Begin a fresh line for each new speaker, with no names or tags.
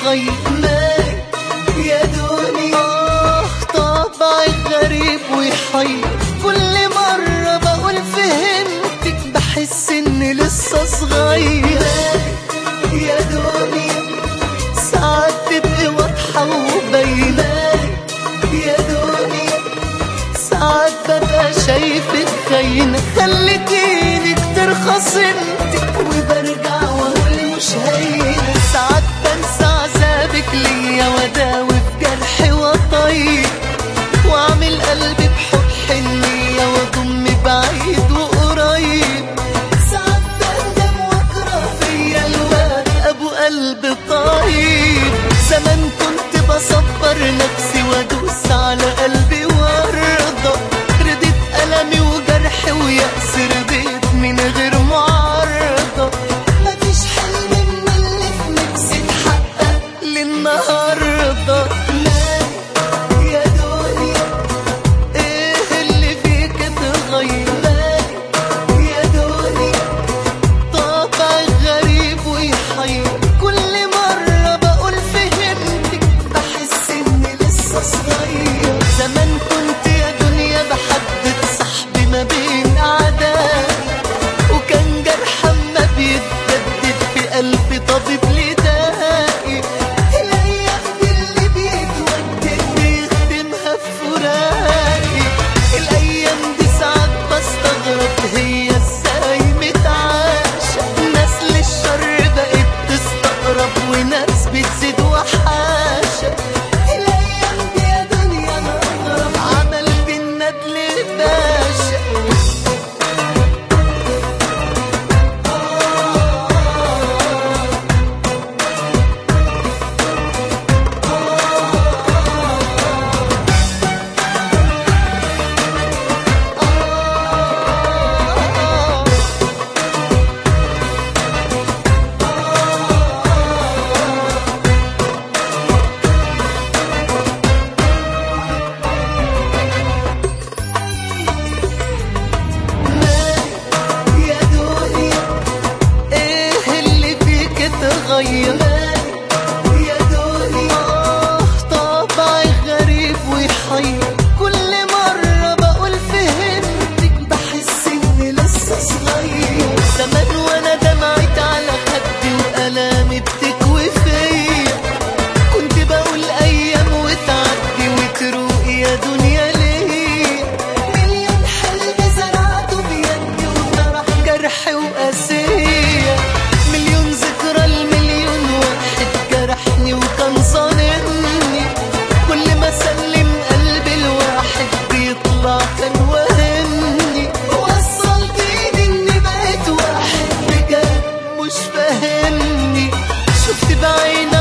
تتغير. مالك يا دنيا طبعك غريب ويحير، كل مرة بقول فهمتك بحس اني لسه صغير. مالك يا دنيا ساعات تبقي واضحة وباينة يا دنيا، ساعات ببقى شايفك خاينة. خليتيني كتير خصمتك وبرجع واقول مش هينة. ساعات بنسى عذابك ليا واداوي في جرحي وطيب، واعمل قلبي بحب حنية واضم بعيد وقريب. ساعات بندم واكره فيا الواد ابو قلب طيب. زمان كنت بصبر نفسي وادوس على قلبي وارضى، رضيت ألمي وجرحي ويأس رضيت من غير معارضة. مفيش حلم من اللي في نفسي اتحقق للنهاردة. مالك يا دنيا ايه اللي فيك اتغير؟ مالك يا دنيا طبعك غريب ويحير، كل مرة بقول فهمتك بحس اني لسه صغير. زمان كنت يا دنيا بحدد صاحبي ما بين اعدائي، وكان جرح اما بيتجدد في قلبي طبيب لدائي. الايام دي اللي بيتودد بيختمها في فراقي. الايام دي ساعات بستغرب هي ازاي متعاشة. ناس للشر بقت تستقرب وناس بتزيد وحاشة. الايام دي يا دنيا انا اغرب عمل بالندل باشا. يا دنيا ايه اللي فيك اتغير؟ يا دنيا طبعك غريب ويحير، كل مرة بقول فهمتك بحس اني لسه صغير. زمان وانا دمعت على خدي وألامي بتكوي فيا، كنت بقول ايام وتعدي وتروق يا دنيا ليه. مليون حلم زرعته بيدي وجرح جرحي وقاسية. مليون ذكرى المليون واحد جرحني وكان ظالمني، كل ما سلم قلبي الواحد بيطلع كان وهمني. وصلت ايدي اني بقيت واحد بجد مش فاهمني، شفت بعيني